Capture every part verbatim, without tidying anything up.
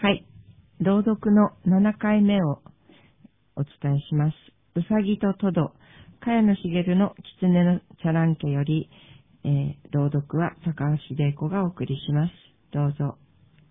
はい。朗読のななかいめをお伝えします。うさぎとトド、茅野茂の狐のチャランケより、えー、朗読は高橋玲子がお送りします。どうぞ。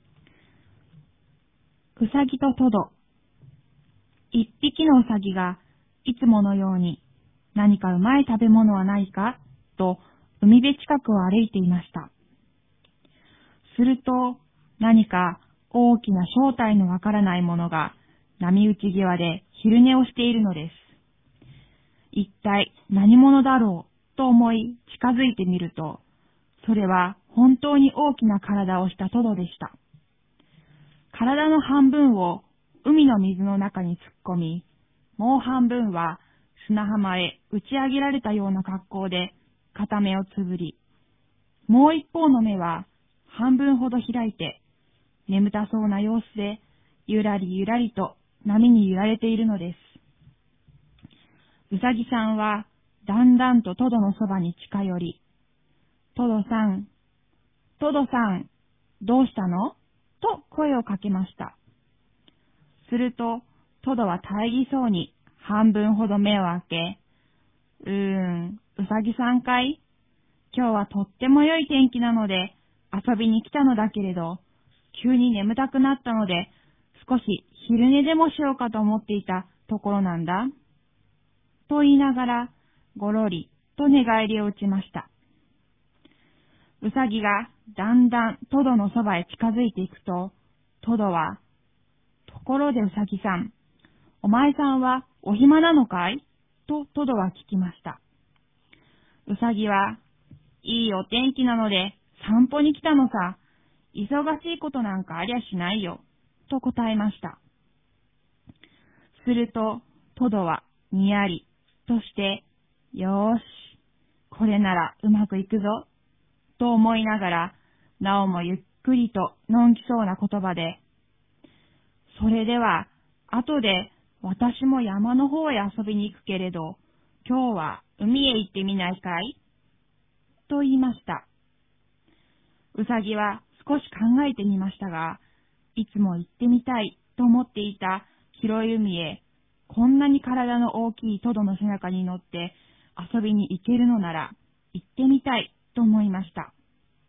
うさぎとトド。一匹のうさぎがいつものように何かうまい食べ物はないかと海辺近くを歩いていました。すると何か大きな正体のわからないものが波打ち際で昼寝をしているのです。一体何者だろうと思い近づいてみると、それは本当に大きな体をしたトドでした。体の半分を海の水の中に突っ込み、もう半分は砂浜へ打ち上げられたような格好で片目をつぶり、もう一方の目は半分ほど開いて、眠たそうな様子でゆらりゆらりと波に揺られているのです。うさぎさんはだんだんとトドのそばに近寄り、トドさん、トドさん、どうしたのと声をかけました。すると、トドは大儀そうに半分ほど目を開け、うーん、うさぎさんかい？今日はとっても良い天気なので遊びに来たのだけれど、急に眠たくなったので、少し昼寝でもしようかと思っていたところなんだ。と言いながら、ごろりと寝返りを打ちました。うさぎがだんだんトドのそばへ近づいていくと、トドは、ところでうさぎさん、お前さんはお暇なのかい？とトドは聞きました。うさぎは、いいお天気なので散歩に来たのさ。忙しいことなんかありゃしないよ。と答えました。すると、トドはにやりとして、よーし、これならうまくいくぞ。と思いながら、なおもゆっくりとのんきそうな言葉で、それでは、後で私も山の方へ遊びに行くけれど、今日は海へ行ってみないかい？と言いました。うさぎは少し考えてみましたが、いつも行ってみたいと思っていた広い海へ、こんなに体の大きいトドの背中に乗って遊びに行けるのなら、行ってみたいと思いました。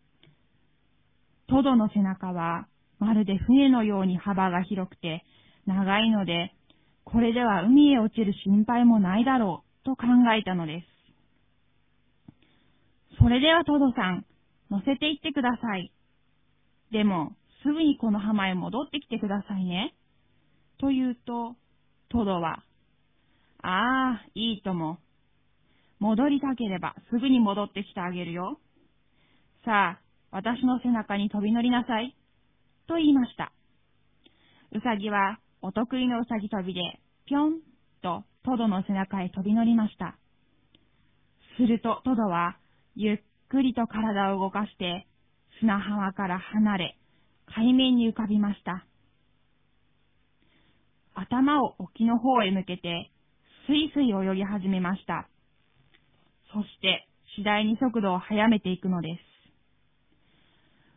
トドの背中はまるで船のように幅が広くて長いので、これでは海へ落ちる心配もないだろうと考えたのです。それではトドさん、乗せて行ってください。でも、すぐにこの浜へ戻ってきてくださいね。と言うと、トドは、ああ、いいとも。戻りたければすぐに戻ってきてあげるよ。さあ、私の背中に飛び乗りなさい。と言いました。うさぎは、お得意のうさぎ跳びで、ぴょんとトドの背中へ飛び乗りました。するとトドは、ゆっくりと体を動かして、砂浜から離れ、海面に浮かびました。頭を沖の方へ向けて、すいすい泳ぎ始めました。そして、次第に速度を速めていくのです。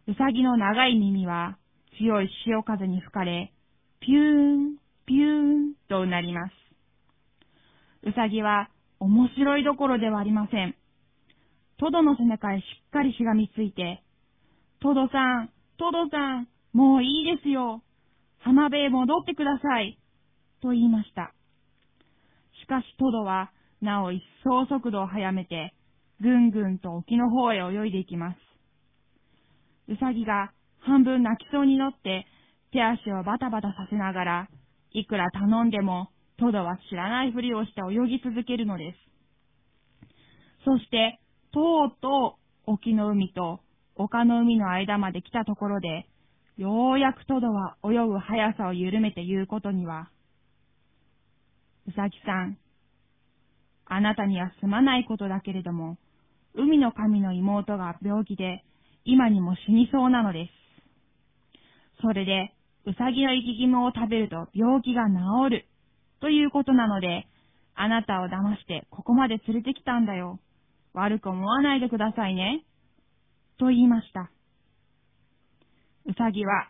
うさぎの長い耳は、強い潮風に吹かれ、ピューン、ピューンとうなります。うさぎは、面白いどころではありません。トドの背中へしっかりしがみついて、トドさん、トドさん、もういいですよ。浜辺へ戻ってください。と言いました。しかしトドは、なお一層速度を速めて、ぐんぐんと沖の方へ泳いでいきます。うさぎが半分泣きそうになって、手足をバタバタさせながら、いくら頼んでも、トドは知らないふりをして泳ぎ続けるのです。そして、とうとう沖の海と丘の海の間まで来たところで、ようやくトドは泳ぐ速さを緩めて言うことには、うさぎさん、あなたにはすまないことだけれども、海の神の妹が病気で、今にも死にそうなのです。それで、うさぎの生き肝を食べると病気が治る、ということなので、あなたを騙してここまで連れてきたんだよ。悪く思わないでくださいね。と言いました。うさぎは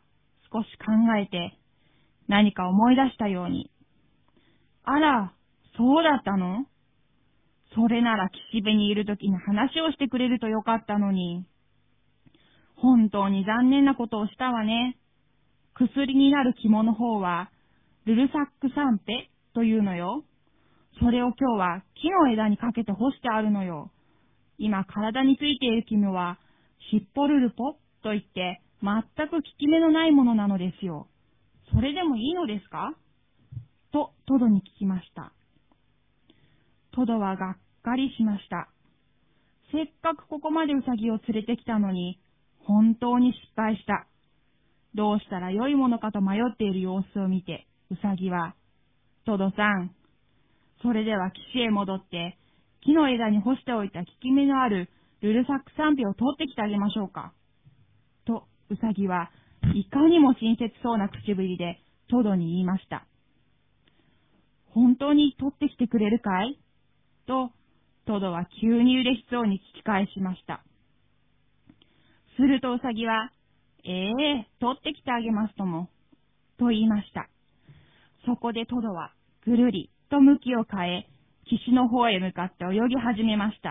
少し考えて、何か思い出したように、あら、そうだったの？それなら岸辺にいるときに話をしてくれるとよかったのに。本当に残念なことをしたわね。薬になる肝の方は、ルルサックサンペというのよ。それを今日は木の枝にかけて干してあるのよ。今体についている肝は、シッポルルポといって、全く効き目のないものなのですよ。それでもいいのですか？と、トドに聞きました。トドはがっかりしました。せっかくここまでウサギを連れてきたのに、本当に失敗した。どうしたらよいものかと迷っている様子を見て、ウサギは、トドさん、それでは岸へ戻って、木の枝に干しておいた効き目のあるルルサックサンペを取ってきてあげましょうか。と、ウサギはいかにも親切そうな口ぶりでトドに言いました。本当に取ってきてくれるかい？と、トドは急に嬉しそうに聞き返しました。するとウサギは、ええー、取ってきてあげますとも、と言いました。そこでトドはぐるりと向きを変え、岸の方へ向かって泳ぎ始めました。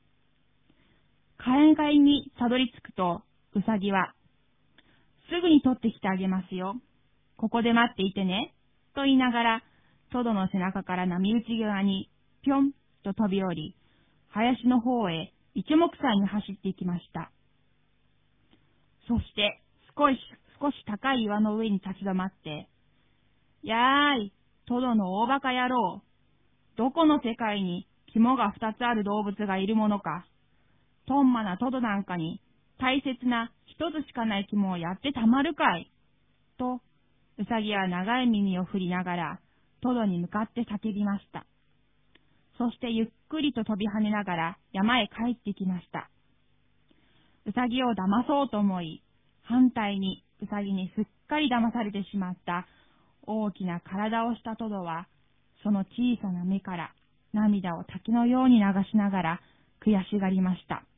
海岸にたどり着くと、ウサギは、すぐに取ってきてあげますよ。ここで待っていてね。と言いながら、トドの背中から波打ち際に、ぴょんと飛び降り、林の方へ一目散に走っていきました。そして、少し、少し高い岩の上に立ち止まって、やーい、トドの大バカ野郎。どこの世界に肝が二つある動物がいるものか。トンマなトドなんかに大切な一つしかない肝をやってたまるかい。と、ウサギは長い耳を振りながらトドに向かって叫びました。そしてゆっくりと飛び跳ねながら山へ帰ってきました。ウサギを騙そうと思い、反対にウサギにすっかり騙されてしまった大きな体をしたトドは、その小さな目から涙を滝のように流しながら悔しがりました。